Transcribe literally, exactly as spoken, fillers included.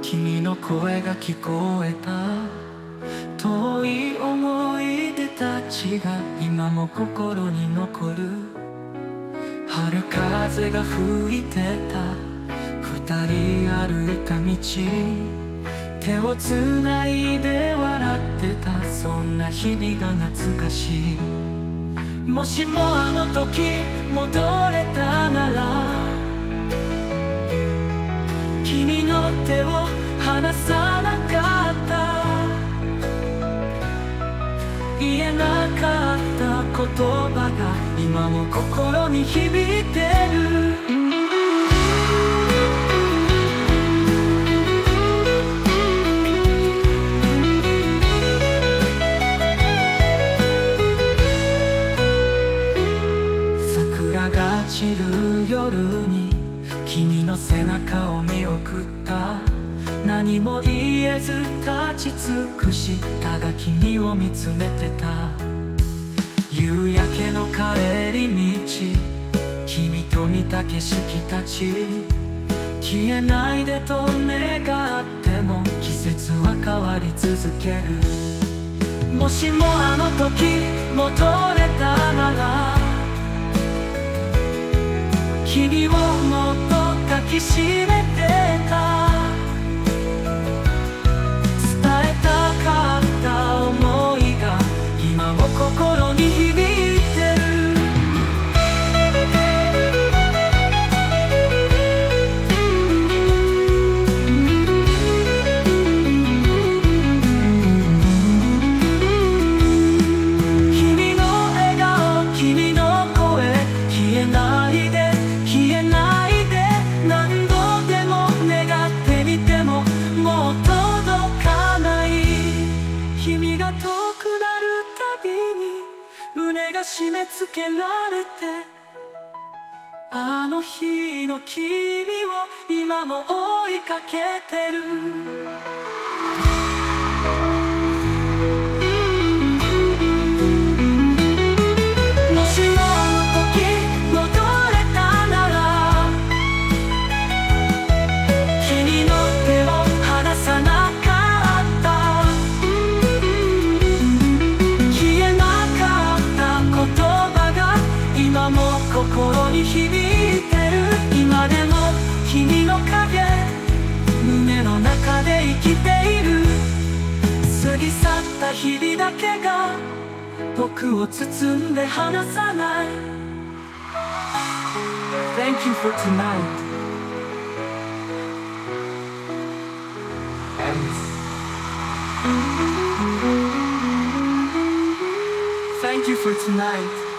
君の声が聞こえた。遠い思い出たちが今も心に残る。春風が吹いてた二人歩いた道、手をつないで笑ってたそんな日々が懐かしい。もしもあの時戻れたなら、君の手を離さなかった。言えなかった言葉が今も心に響いてる。桜が散る夜に君の背中を見送った。何も言えず立ち尽くしたが君を見つめてた。夕焼けの帰り道、君と見た景色たち、消えないでと願っても季節は変わり続ける。もしもあの時戻れたなら、君をもっと抱きしめてた。伝えたかった想いが今も心に響いてる。君の笑顔、君の声、消えないで消えないで。何度でも願ってみてももう届かない。君が遠くなるたびに胸が締め付けられて、あの日の君を今も追いかけてる。もしもあの時戻れたなら、君の手を離さなかった。消えなかった言葉が今も心に響いてる。今でも君の影、胸の中で生きている。過ぎ去った日々だけが僕を包んで離さない。 Thank you for tonight. Thank you for tonight.